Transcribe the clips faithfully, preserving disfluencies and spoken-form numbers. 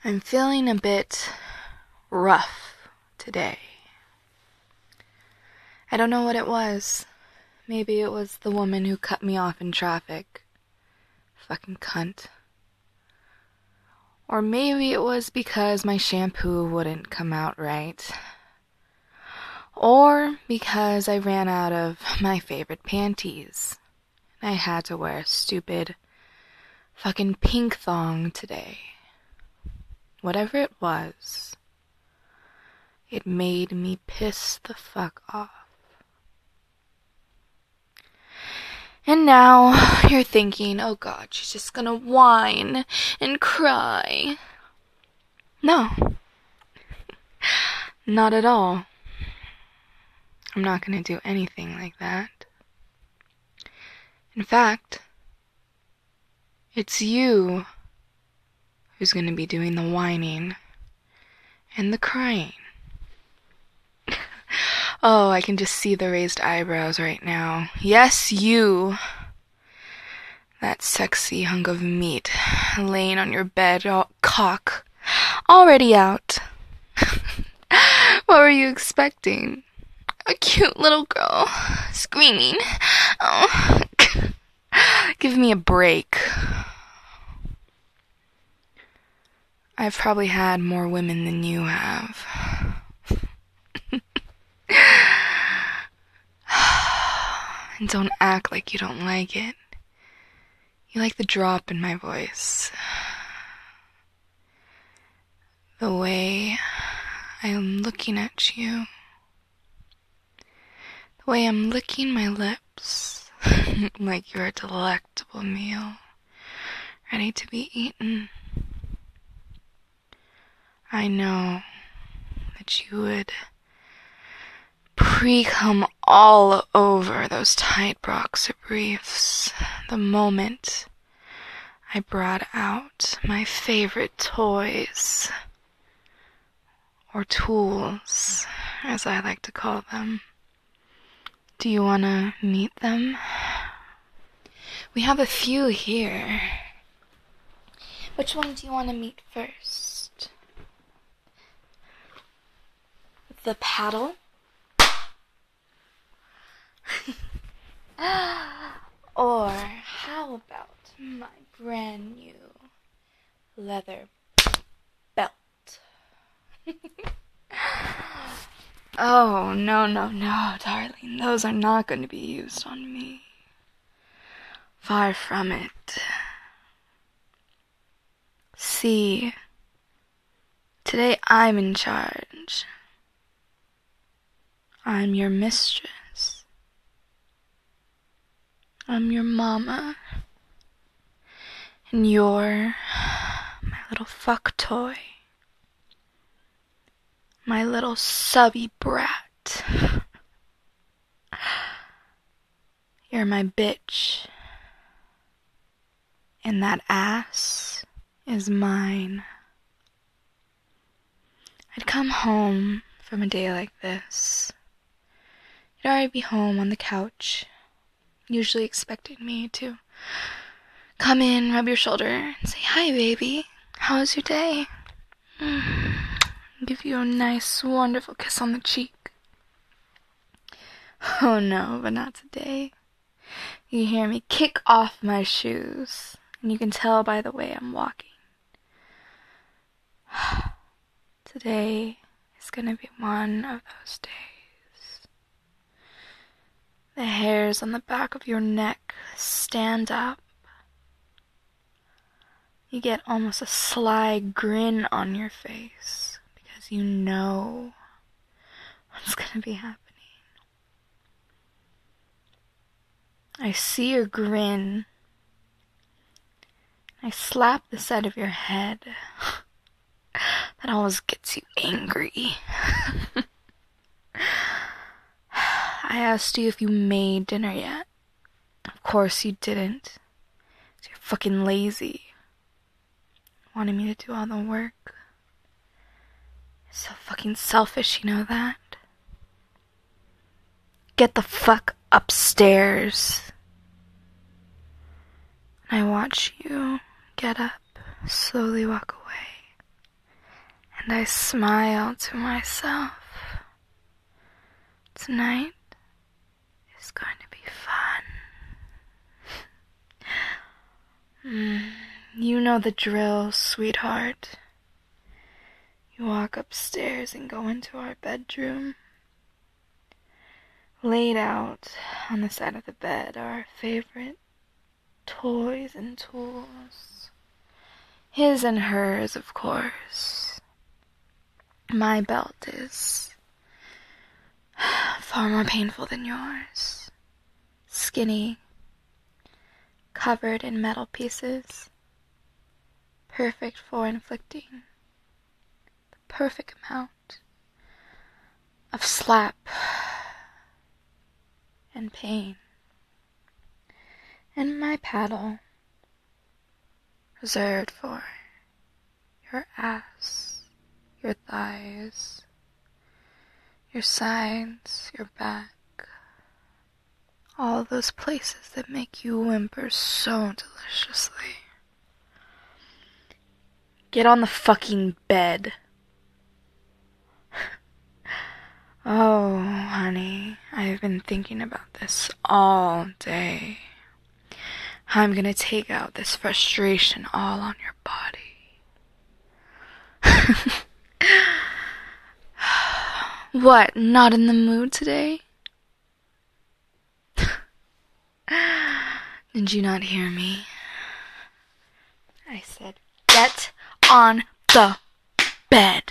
I'm feeling a bit rough today. I don't know what it was. Maybe it was the woman who cut me off in traffic. Fucking cunt. Or maybe it was because my shampoo wouldn't come out right. Or because I ran out of my favorite panties. I had to wear a stupid fucking pink thong today. Whatever it was, it made me piss the fuck off. And now you're thinking, oh God, she's just gonna whine and cry. No. Not at all. I'm not gonna do anything like that. In fact, it's you who's gonna be doing the whining and the crying. Oh, I can just see the raised eyebrows right now. Yes, you. That sexy hunk of meat laying on your bed, all cock, already out. What were you expecting? A cute little girl screaming. Oh, give me a break. I've probably had more women than you have. And don't act like you don't like it. You like the drop in my voice. The way I'm looking at you. The way I'm licking my lips. Like you're a delectable meal, ready to be eaten. I know that you would pre-cum all over those tight boxer briefs the moment I brought out my favorite toys, or tools, as I like to call them. Do you want to meet them? We have a few here. Which one do you want to meet first? The paddle? Or how about my brand new leather belt? Oh, no, no, no, darling. Those are not going to be used on me. Far from it. See, today I'm in charge. I'm your mistress. I'm your mama. And you're my little fuck toy. My little subby brat. You're my bitch. And that ass is mine. I'd come home from a day like this. You'd already be home on the couch, usually expecting me to come in, rub your shoulder, and say, "Hi, baby. How was your day?" Mm. Give you a nice, wonderful kiss on the cheek. Oh no, but not today. You hear me kick off my shoes, and you can tell by the way I'm walking. Today is gonna be one of those days. The hairs on the back of your neck stand up. You get almost a sly grin on your face because you know what's gonna be happening. I see your grin. I slap the side of your head. That always gets you angry. I asked you if you made dinner yet. Of course you didn't. So you're fucking lazy. Wanting me to do all the work. It's so fucking selfish, you know that? Get the fuck upstairs. I watch you get up, slowly walk away. and I smile to myself. Tonight is going to be fun. Mm, you know the drill, sweetheart. You walk upstairs and go into our bedroom. Laid out on the side of the bed are our favorite toys and tools. His and hers, of course. My belt is far more painful than yours. Skinny, covered in metal pieces. Perfect for inflicting the perfect amount of slap and pain. And my paddle, reserved for your ass, your thighs, your sides, your back, all those places that make you whimper so deliciously. Get on the fucking bed. Oh, honey, I've been thinking about this all day. How I'm gonna take out this frustration all on your body. What, not in the mood today? Did you not hear me? I said, get on the bed.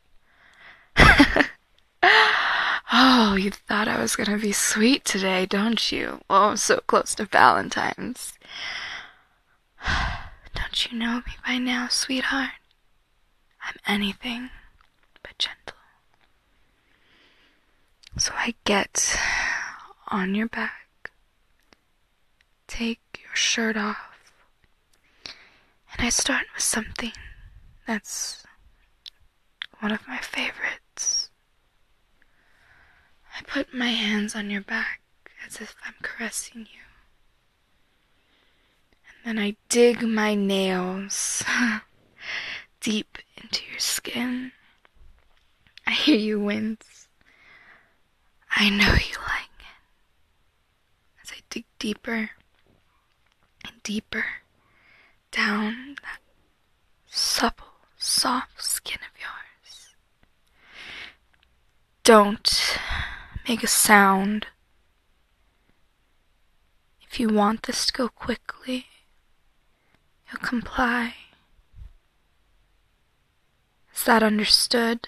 Oh, you thought I was gonna be sweet today, don't you? Oh, so close to Valentine's. Don't you know me by now, sweetheart? I'm anything but gentle. So I get on your back, take your shirt off, and I start with something that's one of my favorites. I put my hands on your back as if I'm caressing you. And then I dig my nails deep into your skin. I hear you wince. I know you like it. As I dig deeper and deeper down that supple, soft skin of yours. Don't make a sound. If you want this to go quickly, you'll comply. Is that understood?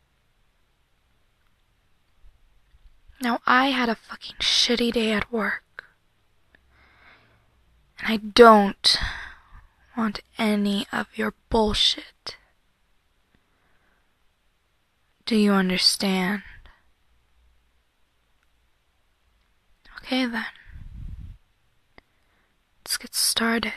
Now, I had a fucking shitty day at work, and I don't want any of your bullshit. Do you understand? Okay then. Let's get started.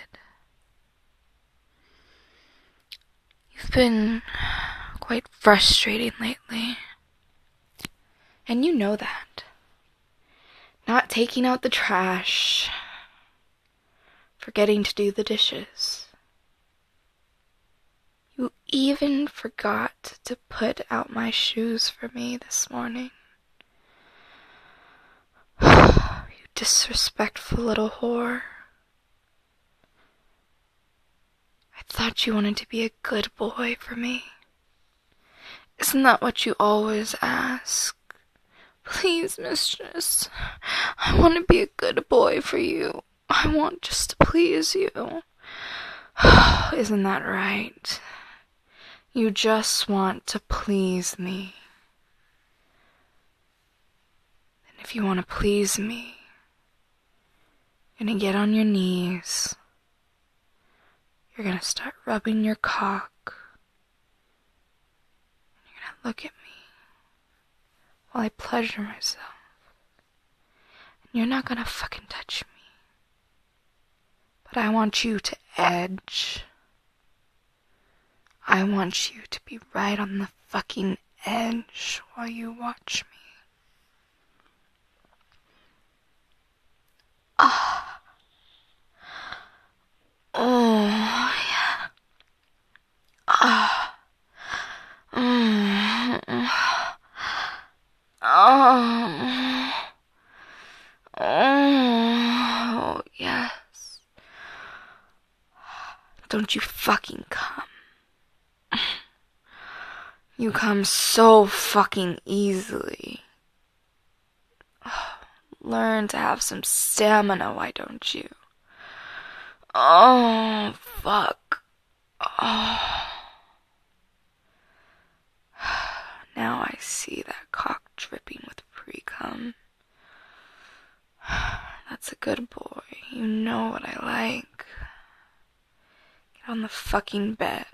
You've been quite frustrating lately. And you know that. Not taking out the trash. Forgetting to do the dishes. You even forgot to put out my shoes for me this morning. You disrespectful little whore. I thought you wanted to be a good boy for me. Isn't that what you always ask? Please, mistress, I want to be a good boy for you. I want just to please you. Isn't that right? You just want to please me. And if you want to please me, you're gonna get on your knees. You're gonna start rubbing your cock. And you're gonna look at me while I pleasure myself. And you're not gonna fucking touch me. But I want you to edge. I want you to be right on the fucking edge while you watch me. Ah. Oh, yeah. Ah. Oh, don't you fucking come. You come so fucking easily. Learn to have some stamina, why don't you? Oh, fuck. Oh. Now I see that cock dripping with pre-cum. That's a good boy. You know what I like. Get on the fucking bed.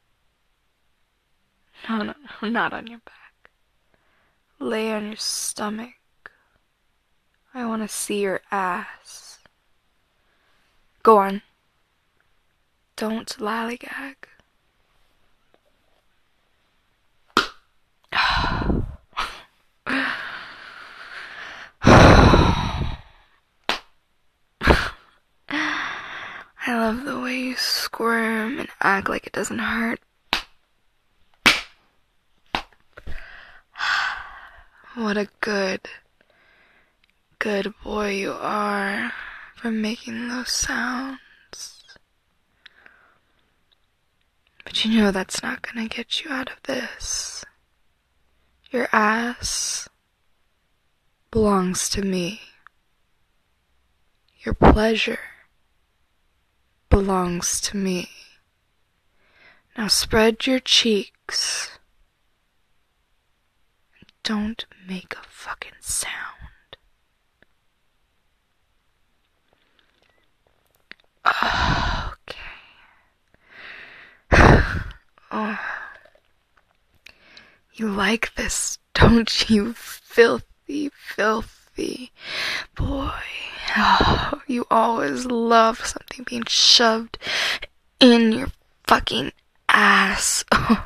No, no, no, not on your back. Lay on your stomach. I want to see your ass. Go on. Don't lollygag. I love the way you squirm and act like it doesn't hurt. What a good, good boy you are for making those sounds. But you know that's not gonna get you out of this. Your ass belongs to me. Your pleasure belongs to me. Now spread your cheeks. And don't make a fucking sound. Okay. Oh. You like this, don't you, filthy, filthy boy? Oh, you always love something being shoved in your fucking ass. Oh.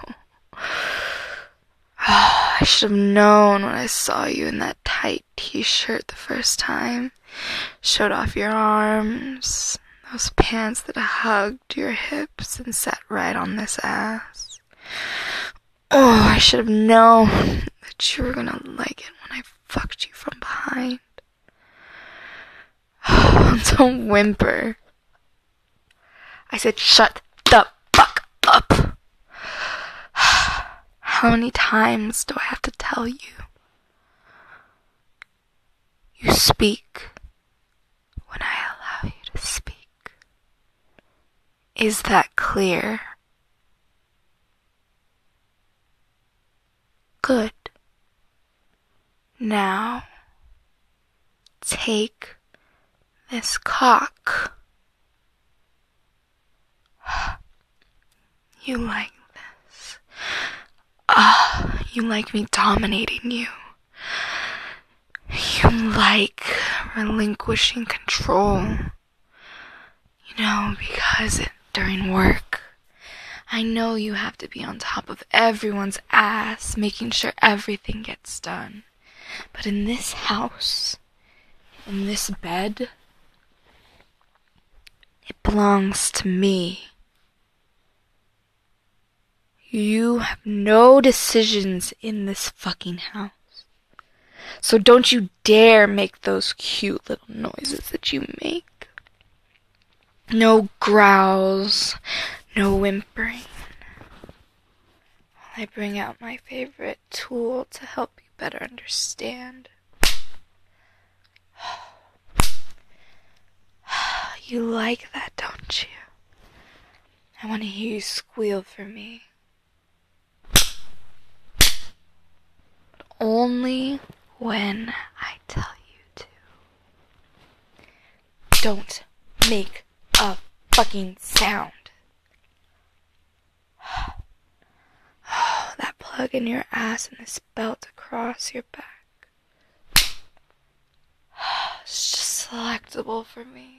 Oh, I should have known when I saw you in that tight t-shirt the first time. Showed off your arms, those pants that hugged your hips and sat right on this ass. Oh, I should have known that you were gonna like it when I fucked you from behind. Don't whimper. I said shut the fuck up. How many times do I have to tell you? You speak when I allow you to speak. Is that clear? Good. Now, take this cock. You like this. Ah, uh, you like me dominating you. You like relinquishing control. You know, because it, during work, I know you have to be on top of everyone's ass, making sure everything gets done. But in this house, in this bed, it belongs to me. You have no decisions in this fucking house. So don't you dare make those cute little noises that you make. No growls, no whimpering. I bring out my favorite tool to help you better understand. You like that, don't you? I want to hear you squeal for me. But only when I tell you to. Don't make a fucking sound. Oh, that plug in your ass and this belt across your back. It's just selectable for me.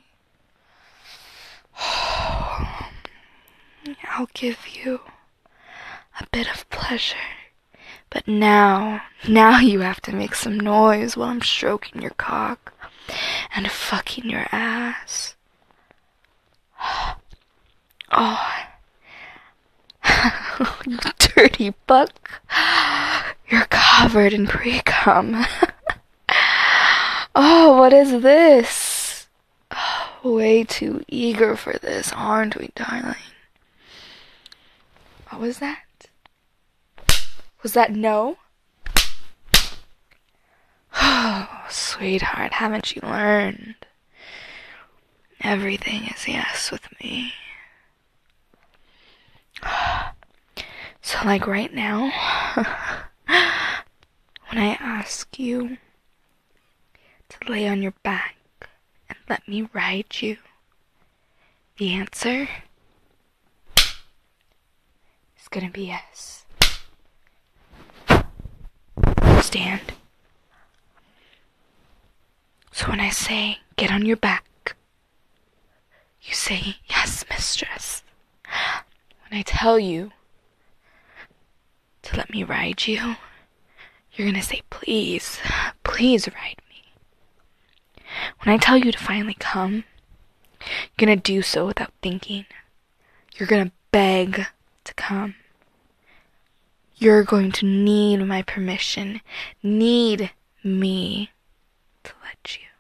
I'll give you a bit of pleasure. But now, now you have to make some noise while I'm stroking your cock and fucking your ass. Oh, you dirty buck. You're covered in pre-cum. Oh, what is this? Oh, way too eager for this, aren't we, darling? What was that? Was that no? Oh, sweetheart, haven't you learned? Everything is yes with me. So like right now, when I ask you to lay on your back and let me ride you, the answer is gonna be yes. Understand? So when I say get on your back, you say yes, mistress. When I tell you to let me ride you, you're gonna say please, please ride me. When I tell you to finally come, you're gonna do so without thinking. You're gonna beg to come. You're going to need my permission, need me to let you.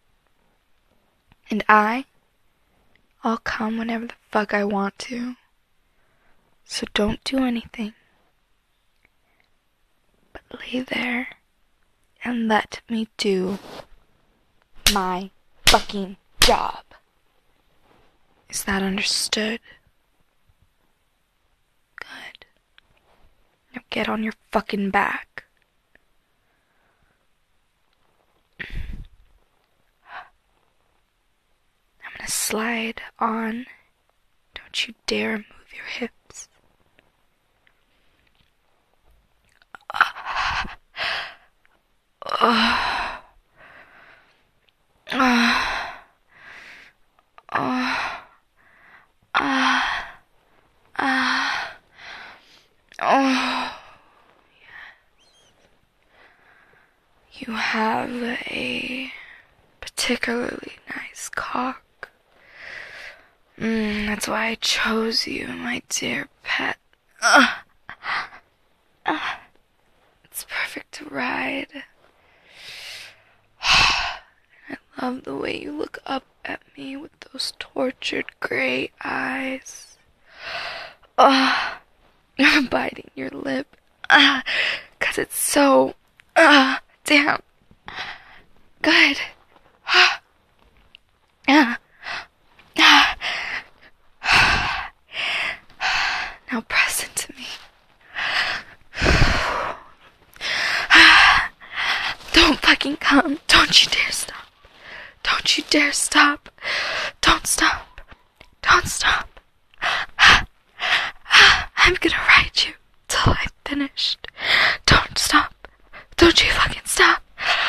And I, I'll come whenever the fuck I want to. So don't do anything. But lay there and let me do my fucking job. Is that understood? Good. Now get on your fucking back. I'm gonna slide on. Don't you dare move your hips. Uh, uh, uh, uh, uh, uh, oh, yes. You have a particularly nice cock. Mm, that's why I chose you, my dear pet. Uh, uh, it's perfect to ride. I love the way you look up at me with those tortured gray eyes. Ah, I'm biting your lip. Ah, 'cause it's so, ah, damn good. Ah, ah, ah. Now press into me. Don't fucking come. Don't you dare stop. Don't you dare stop. Don't stop. Don't stop. I'm gonna ride you till I'm finished. Don't stop. Don't you fucking stop.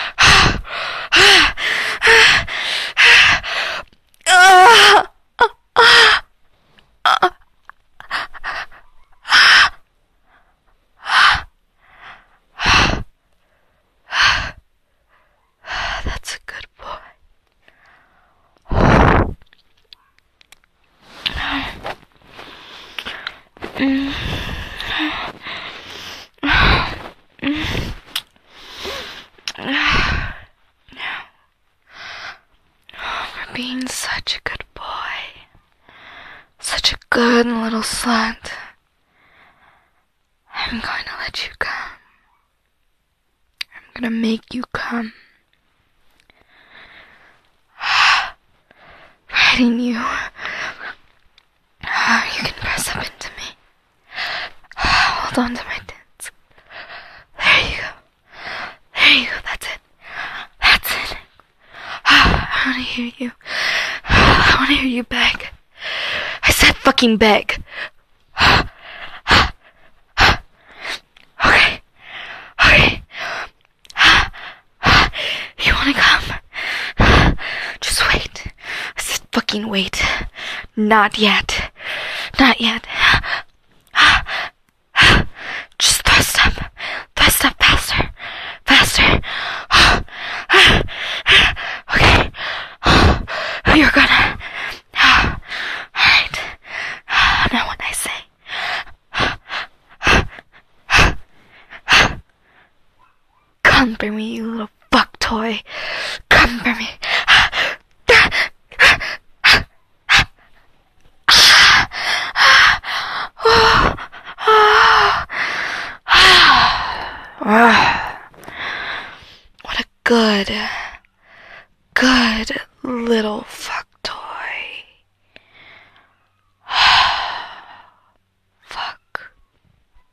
That's a good boy. Mm. Mm. No. For being such a good boy. Such a good little slut. I'm going to let you come. I'm gonna make you come. Riding you. You can press up into me. Hold on to my tits. There you go. There you go. That's it. That's it. I want to hear you. I want to hear you beg. I said fucking beg. Okay. Okay. You want to come? Just wait. I said fucking wait. Not yet. Not yet. Just thrust up. Thrust up faster. Faster. Okay. You're gonna. Alright. Now what I say. Come for me, you little fuck toy. Come for me. Ah, what a good, good little fight.